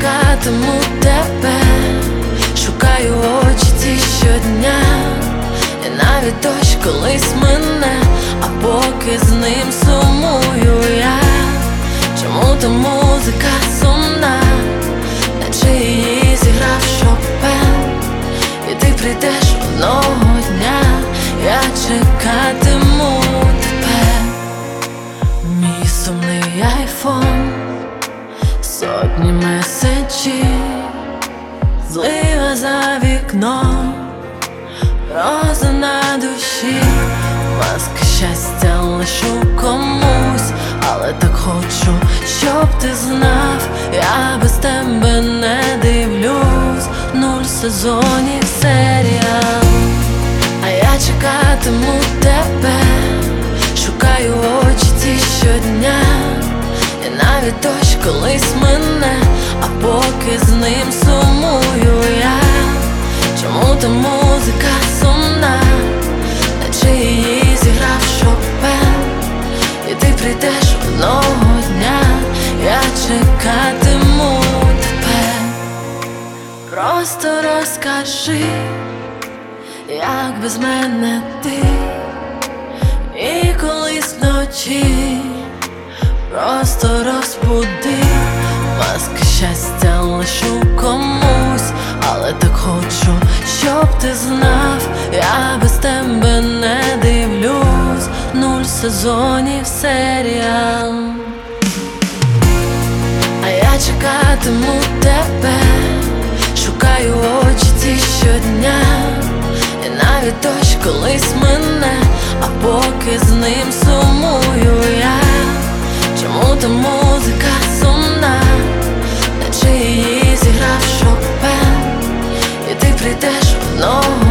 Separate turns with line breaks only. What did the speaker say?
чекатиму тебе, шукаю очі ті щодня, і навіть дощ колись мине, а поки з ним сумую я. Чому та музика сумна, наче її зіграв Шопен? І ти прийдеш одного дня, я чекатиму тебе. Мій сумний айфон, сотні меседжів, злива за вікном, роза на душі, маски щастя лишу комусь, але так хочу, щоб ти знав, я без тебе не дивлюсь 0 сезонів серіал. А я чекатиму тебе, шукаю очі ті щодня, і навіть дощ колись мине, а поки з ним сумую я. Чому та музика сумна, наче її зіграв Шопен? І ти прийдеш одного дня, я чекатиму тебе. Просто розкажи, як без мене ти, і колись вночі просто розбуди, маски щастя лишу комусь, але так хочу, щоб ти знав, я без тебе не дивлюсь 0 сезонів серіал. А я чекатиму тебе, шукаю очі ті щодня, і навіть дощ колись мине, а поки з ним сумую я. Чому та музика сумна, наче її зіграв Шопен? І ти прийдеш одного